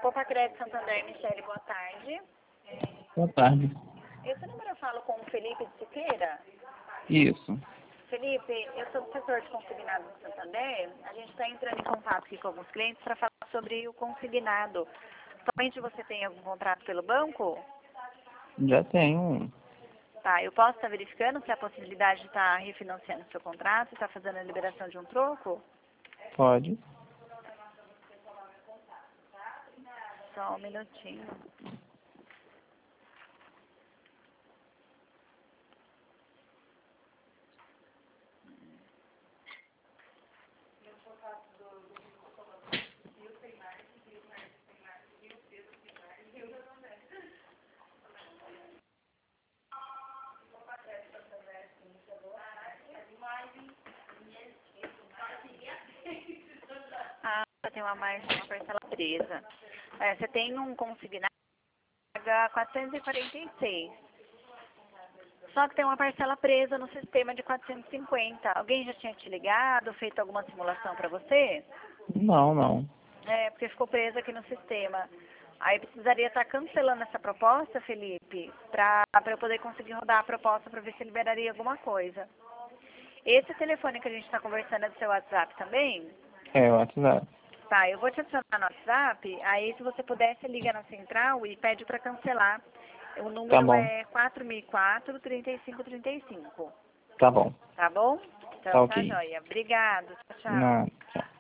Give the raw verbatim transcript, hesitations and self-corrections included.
Poupa Crédito Santander, Michele, boa tarde. Boa tarde. Esse número eu falo com o Felipe de Siqueira. Isso. Felipe, eu sou do setor de consignado do Santander. A gente está entrando em contato aqui com alguns clientes para falar sobre o consignado. Somente você tem algum contrato pelo banco? Já tenho um. Tá, eu posso estar verificando se há a possibilidade de estar refinanciando o seu contrato e estar fazendo a liberação de um troco? Pode. Só um minutinho. Ah, tem uma margem, uma parcela presa. É, você tem um consignado que paga quatrocentos e quarenta e seis. Só que tem uma parcela presa no sistema de quatrocentos e cinquenta. Alguém já tinha te ligado, feito alguma simulação para você? Não, não. É, porque ficou presa aqui no sistema. Aí precisaria estar cancelando essa proposta, Felipe, para eu poder conseguir rodar a proposta para ver se liberaria alguma coisa. Esse telefone que a gente está conversando é do seu WhatsApp também? É o WhatsApp. Tá, eu vou te adicionar no WhatsApp, aí se você puder, você liga na central e pede para cancelar. O Tá número bom. é quatro mil e quatro, trinta e cinco trinta e cinco. Tá bom. Tá bom? Tá Então tá ok. joia. Obrigado. Tchau, tchau. Não, tchau.